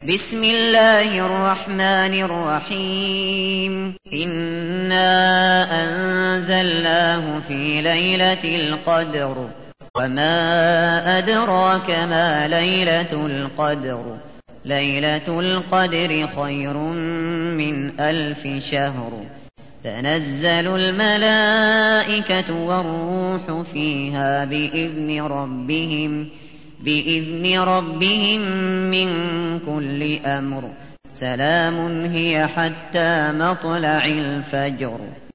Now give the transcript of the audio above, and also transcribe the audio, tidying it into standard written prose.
بسم الله الرحمن الرحيم إنا أنزلناه في ليلة القدر وما أدراك ما ليلة القدر ليلة القدر خير من 1000 شهر تنزل الملائكة والروح فيها بإذن ربهم من كل أمر سلام هي حتى مطلع الفجر.